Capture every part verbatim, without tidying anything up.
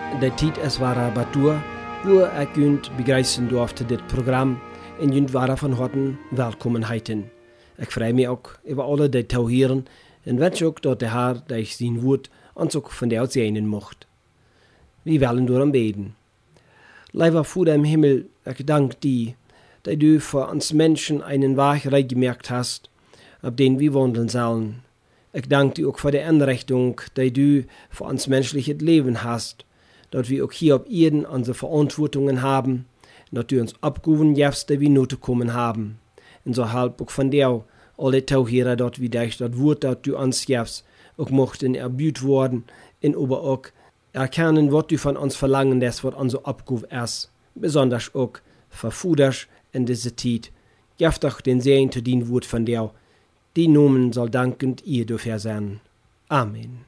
de tijd is waar Batur, wo ik junt begrijpen durfte dit programma en junt waren van harten welkom heiten. Ik vrij me ook over alle die tauhieren en wens ook dat de Heer dat ik zien woord ons ook van der zijn mocht. We willen door hem beten. Lieber Vater im Himmel, ich danke dir, dass du für uns Menschen einen Weg gemerkt hast, auf den wir wandeln sollen. Ich danke dir auch für die Anrichtung, die du für uns menschliches Leben hast, dass wir auch hier auf Erden unsere Verantwortungen haben, dass du uns abgehoben hast, die wir Not kommen haben. Und so halb auch von dir, alle Tauhierer, dass wir durch das Wort, das du uns gibst, auch mochten erbüht worden, und aber auch erkennen, was du von uns verlangen lässt, was unser Abruf ist, besonders auch für Fuders in dieser Zeit. Gib doch den Segen zu dein Wort von dir. Die Nomen soll dankend ihr dafür sein. Amen.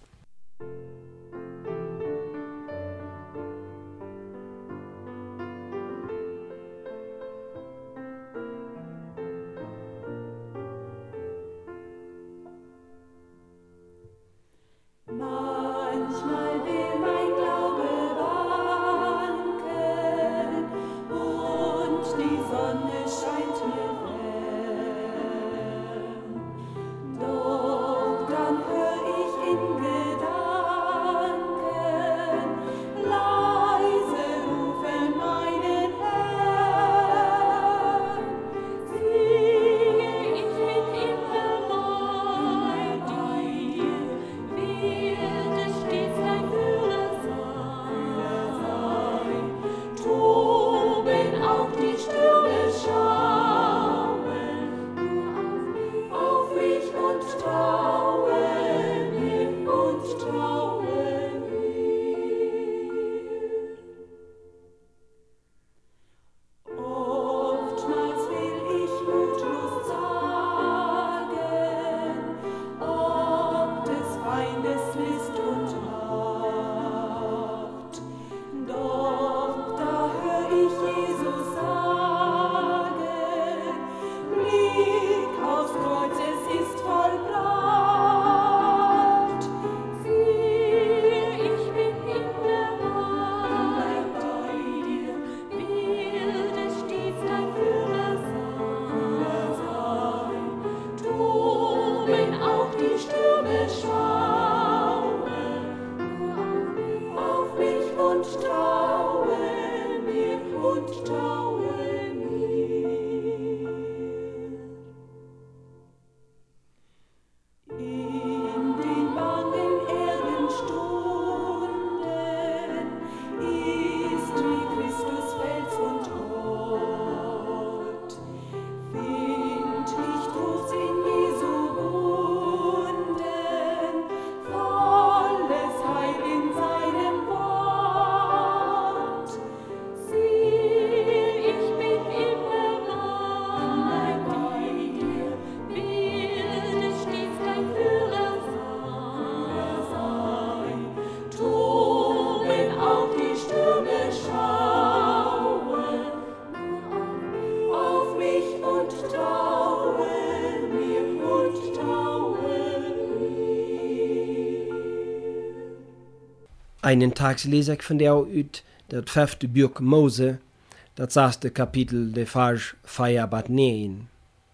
Einen Tag lese ich von der uit das fünfte Buch Mose, das sechste Kapitel, der Vers vier bis neun.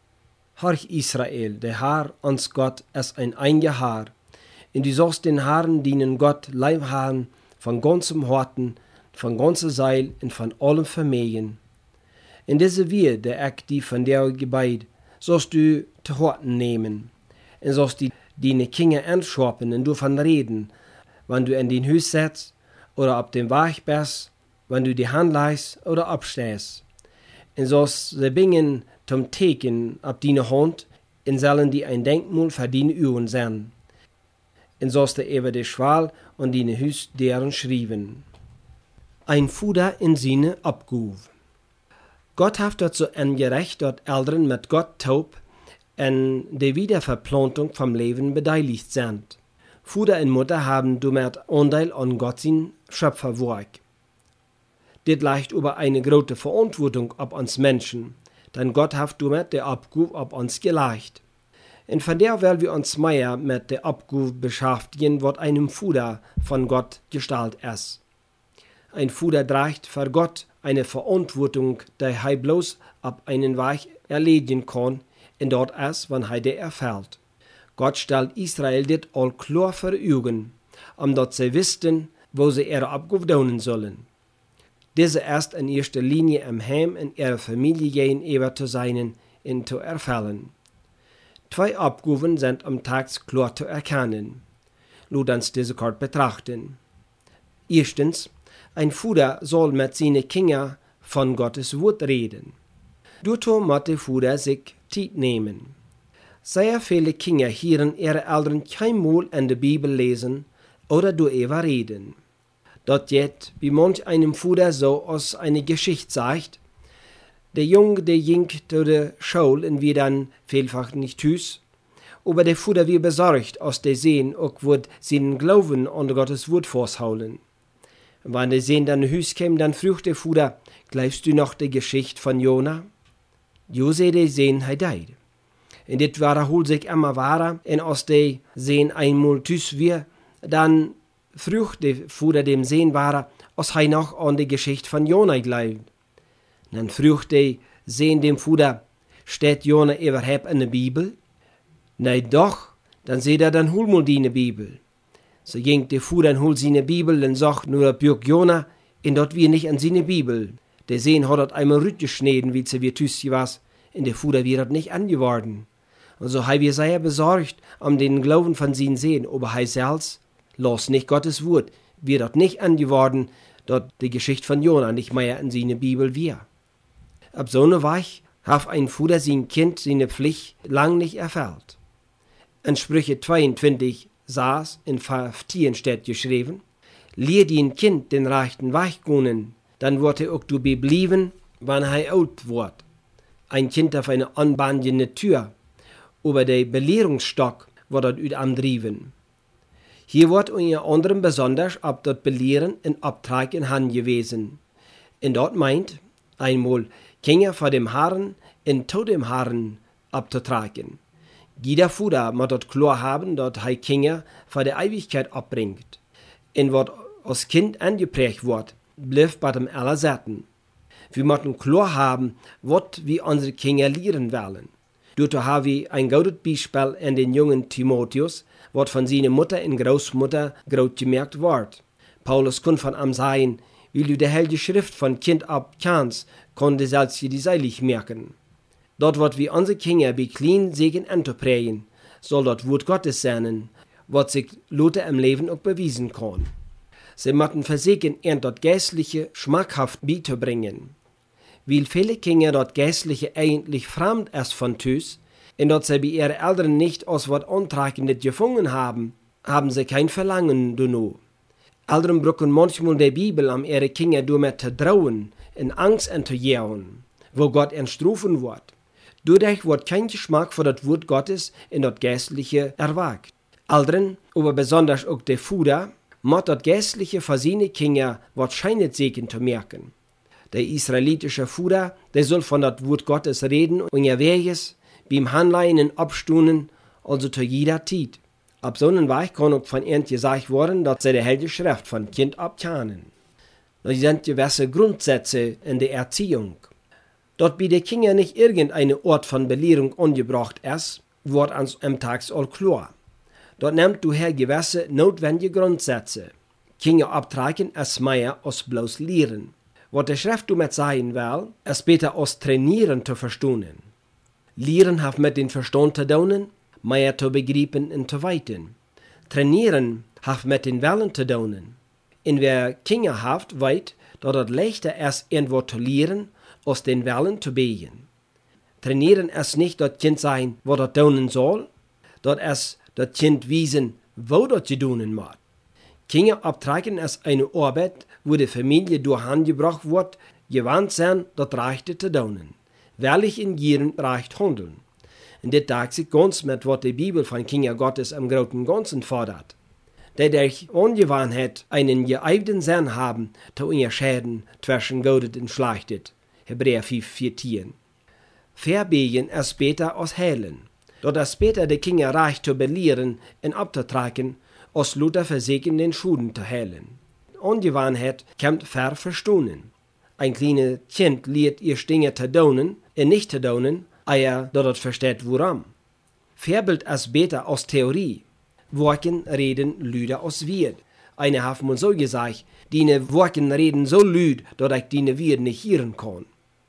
Horch Israel, der Herr, uns Gott, ist ein einziger Herr, und du sollst den Herrn dienen Gott lieb haben, von ganzem Herzen, von ganzer Seele und von allem Vermögen. In diese Wehe, der ich die von der gebeid, sollst du zu Horten nehmen, und sollst die deine Kinder anschaffen und davon reden, wenn du in den Haus sitzt oder auf dem Weg bist, wenn du die Hand leist oder abstehst. Und sollst sie bringen zum Teken auf deine Hand, und sollen die ein Denkmal für deine Ohren sein. Und sollst du über die Schwal und deine Haus deren schreiben. Ein Fuder in seine Abguf. Gott hat dazu angerecht, dass Eltern mit Gott taub an der Wiederverplantung vom Leben beteiligt sind. Vater und Mutter haben damit Anteil an Gottes Schöpferwerk. Dit leicht über eine große Verantwortung auf uns Menschen, denn Gott hat damit die Abgabe auf uns gelegt. Und von der wollen wir uns mehr mit der Abgabe beschäftigen, was einem Vater von Gott gestaltet ist. ein Fuder trägt für Gott eine Verantwortung, die er bloß ab einen Weg erledigen kann, und dort ist, wenn er der erfällt. Gott stellt Israel dit all klar vor Augen, um dort sie wüssten, wo sie ihre Abgabe tun sollen. Diese ist in erster Linie im Heim und ihrer Familie gegenüber zu sein und zu erfüllen. Zwei Abgaben sind am Tag klar zu erkennen. Lass uns diese kort betrachten. Erstens, ein Vater soll mit seinen Kindern von Gottes Wort reden. Dazu muss der Vater sich Zeit nehmen. Sehr viele Kinder hören ihre Eltern keinmal in der Bibel lesen oder darüber reden. Das geht wie manch einem Vater so aus einer Geschichte sagt. Der Junge, der ging zu der Schule und wir dann vielfach nicht hüs. Aber der Vater wird besorgt, aus der sehen, auch wird seinen Glauben an Gottes Wort festhalten. Und wenn der Sehen dann hüs käme, dann fragt der Vater, glaubst du noch die Geschichte von Jona? Jo sei der Sehen, er deid. Und dit wiederholt sich immer wahrer, und aus der Sehen einmal tüs wir, dann fragt der Vater dem Sehen wahrer, als er noch an die Geschichte von Jona glaubt. Dann fragt der Sehen dem Vater, steht Jona überhaupt in der Bibel? Nein, doch, dann seht er, dann hol mal die Bibel. So ging der Vater und holt seine Bibel und sagt nur, Björk Jona, und dort wir nicht an seine Bibel. Der Sehen hat dort einmal rütgeschnitten, wie sie wir tüssi was, und der Vater wird dort nicht angeworden. Und so haben wir sehr besorgt um den Glauben von seinen Sehen, aber er selbst, los nicht Gottes Wort, wird dort nicht angeworden, dort die Geschichte von Jona nicht mehr in seine Bibel wir. Ab so einer Weich hat ein Vater sein Kind seine Pflicht lang nicht erfüllt. In Sprüche zweiundzwanzig saß in fünfzehn steht geschrieben, lehr dein Kind den rechten Weg gehen, dann wird er auch dabei bleiben, wenn er alt wird. Ein Kind auf eine anbandene Tür, aber der Belehrungsstock wird dort ut andrieben. Hier wird unter anderem besonders ab dort Belehren in Abtrag in Hand gewesen. Und dort meint, einmal Kinder vor dem Herrn in tot dem Herrn abzutragen. Jeder Vater muss dort klar haben, dass er Kinder vor der Ewigkeit abbringt. Und was als Kind angeprägt wird, bleibt bei dem Allerseiten. Wir müssen klar haben, was wir unsere Kinder lehren wollen. Dazu haben wir ein gutes Beispiel in den jungen Timotheus, was von seiner Mutter und Großmutter groß gemerkt wird. Paulus kann von ihm sagen, wie du die Heilige Schrift von Kind ab kannst, kann du selbst die seilig merken. Dort wird wir unsere Kinder bei kleinen Segen anzuprägen, soll dort Wort Gottes sein, was sich Leute im Leben auch bewiesen kann. Sie müssen versuchen, ihr dort Geistliche schmackhaft beizubringen. Weil viele Kinder dort Geistliche eigentlich fremd ist von Tüs, und dort sie bei ihren Eltern nicht aus was Antragendes gefunden haben, haben sie kein Verlangen danach. Eltern brauchen manchmal die Bibel, um ihre Kinder damit zu trauen, in Angst entzujagen, wo Gott entstrufen wird. Dadurch wird kein Geschmack für das Wort Gottes in das Geistliche erweckt. Eltern, aber besonders auch der Vater, muss das Geistliche für seine Kinder wahrscheinlich Segen zu merken. Der israelitische Vater, der soll von das Wort Gottes reden und er es beim Handlein und Abstunden, also zu jeder Zeit. Ab so einem Weg kann auch von ihnen gesagt werden, dass sie die Heilige Schrift von Kind ab kennen. Das sind gewisse Grundsätze in der Erziehung. Dort bei den Kindern nicht irgendeine Ort von Belehrung angebracht ist, wird uns am Tag all klar. Dort nimmt du her gewisse notwendige Grundsätze. Kinder abtragen ist mehr als bloß lehren. Was der Schrift damit sagen will, ist besser als trainieren zu verstehen. Lehren hat mit dem Verstand zu tun, mehr zu begreifen und zu weiten. Trainieren hat mit den Willen zu tun. Und wer Kinder hat, weiß, dass es leichter ist, irgendwo zu lehren, als den Willen zu begehen. Trainieren ist nicht das Kind sein, was das tun soll, das ist das Kind wiesen, wo das zu tun muss. Kinder abtragen ist eine Arbeit, wo die Familie durchgebracht wird, gewandt sein, das Rechte zu tun. Welch in ihrem Recht handeln. Und das tagt sich ganz mit, was die Bibel von Kinder Gottes im Großen Ganzen fordert. Die durch Ungewohnheit einen geeigten Sinn haben, zu unterscheiden zwischen Gutes und Schlechtes. Hebräer fünf, vierzehn. Verbegen ist besser als heilen. Dort ist besser, die Kinder reich zu belehren und abzutragen, als Luther versägen, den Schulden zu heilen. Ongewohnheit kommt ververstonen. Ein kleines Kind lehrt ihr Dinge zu tun und nicht zu tun, ehe dat het versteht woran. Verbild als beter als Theorie. Worten reden lüder als Wied. Eine hat mir so gesagt, die Worten reden so lüd, dass ich die Wied nicht hören kann.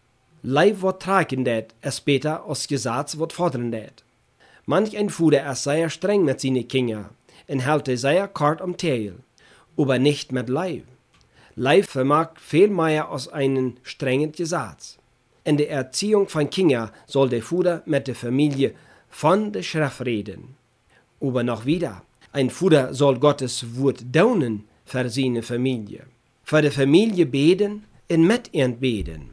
Leib wird tragen det, es beter als Gesetz wird fordern det. Manch ein Vater ist sehr streng mit seinen Kindern und hält sehr kort am Teil, aber nicht mit Leib. Leib vermag viel mehr als einen strengen Gesetz. In der Erziehung von Kindern soll der Vater mit der Familie von der Schrift reden. Aber noch wieder, ein Vater soll Gottes Wort daunen für seine Familie. Für die Familie beten und mit ihnen beten.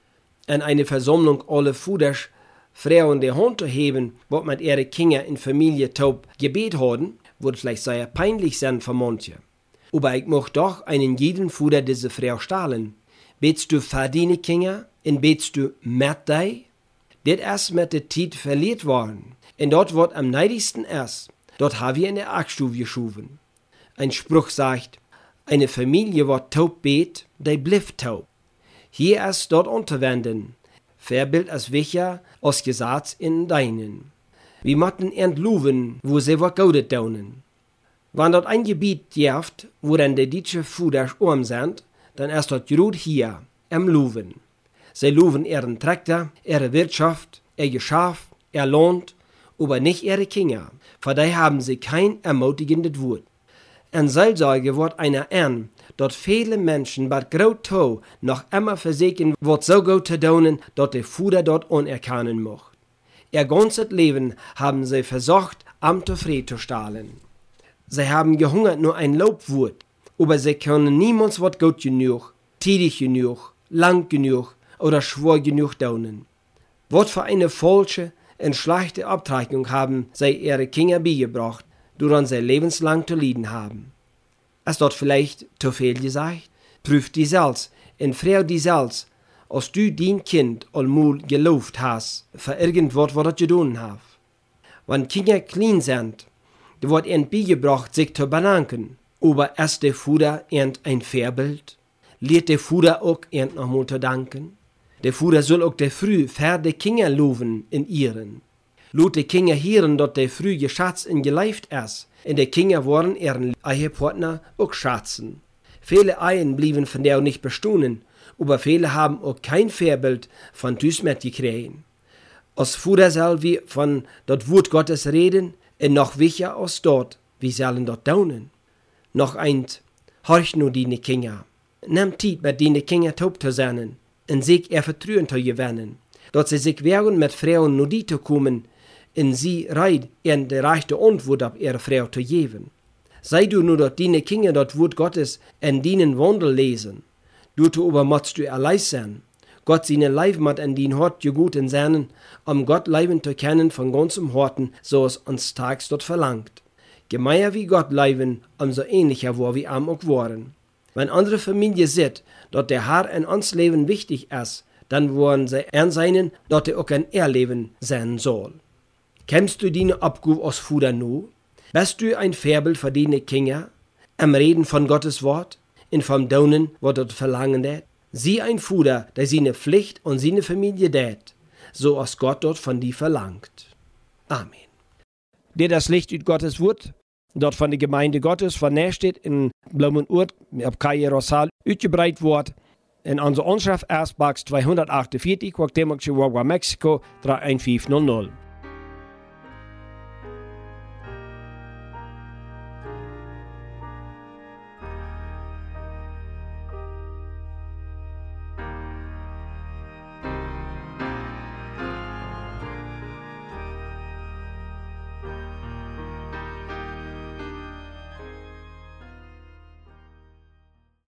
In einer Versammlung alle Vaters Frauen die Hand zu heben, was mit ihren Kindern in Familie taub gebet haben, wird vielleicht sehr peinlich sein für manche. Aber ich möchte doch einen jeden Vater diese Frau stellen. Betst du für deine Kinder und betst du mit dir? Das ist mit der Zeit verliert worden. Und dort wird am neidigsten erst, dort haben wir in der Achtstube geschoben. Ein Spruch sagt, eine Familie wird taub bet, die bleibt taub. Hier ist dort unterwenden. Verbild als wicher als Gesetz in deinen. Wir motten entluven, wo sie was Gutes tun. Wenn dort ein Gebiet gibt, wo dann die deutsche Fuder arm sind, dann ist dort gut hier, am Luven. Sie luven ihren Traktor, ihre Wirtschaft, ihr Geschäft, ihr Land, aber nicht ihre Kinder, für die haben sie kein ermutigendes Wort. In Seelsorge wird einer an, dort viele Menschen bei Grotto noch immer versägen, wird so gut zu tun, dort der Fuder dort unerkennen macht. Ihr ganzes Leben haben sie versucht, am Zufrieden zu stahlen. Sie haben gehungert nur ein Lobwort, aber sie können niemals was gut genug, tätig genug, lang genug oder schwor genug tun. Was für eine falsche und schlechte Abtreibung haben sie ihre Kinder beigebracht, woran sie lebenslang zu leiden haben. Ist dort vielleicht zu viel gesagt? Prüf die selbst und frag die selbst, als du dein Kind allmul gelobt hast, für irgendwas, was das getan hat. Wenn Kinder klein sind, da wird ihnen beigebracht, sich zu bedanken. Aber ist der Vater ein Vorbild? Lehrt der Vater auch ihnen nochmal zu danken? Der Vater soll auch der früh für die Kinder loben in ihren. Lot die Kinder hören, dass der früh geschätzt und geleift ist. Und die Kinder wollen ihren Ehepartner auch schätzen. Viele Ehen blieben von der nicht bestehen, aber viele haben auch kein Vorbild von Tüs mitgekriegt. Als Vater soll wir von das Wort Gottes reden, und noch wichtiger als dort, wie sollen dort tun. Noch eins, horch nur deine Kinder. Nimm Zeit mit deine Kinder taub zu sein, und sich ihr Vertrauen zu gewinnen, dass sie sich wehren mit Frauen nur die zu kommen, in sie reit in die rechte Antwort auf ihre Frau zu geben. Sei du nur, dass deine Kinder das Wort Gottes in deinen Wandel lesen. Du zu übermotzt du allein sein. Gott seine Leib mat in dein Hort geguten sein, um Gott leiben zu kennen von ganzem Horten, so es uns tags dort verlangt. Gemeier wie Gott leiben, umso ähnlicher wo wir am auch waren. Wenn andere Familie sieht, dass der Herr in uns Leben wichtig ist, dann wollen sie ernseinen, dass er auch ein Erleben sein soll. Kennst du deine Abgabe aus Fuder nu? Bist du ein Vorbild für deine Kinder? Am Reden von Gottes Wort? Und vom Daunen, was dort verlangen det? Sieh ein Fuder, der seine Pflicht und seine Familie tät, so als Gott dort von dir verlangt. Amen. Der das Licht ut Gottes Wort, dort von der Gemeinde Gottes von Nähstedt in Blumenurt, ab Kaje Rosal, utgebreit wird, in unserer Anschrift Erstbox zweihundertachtundvierzig, Quack Mexiko, drei eins fünf null null.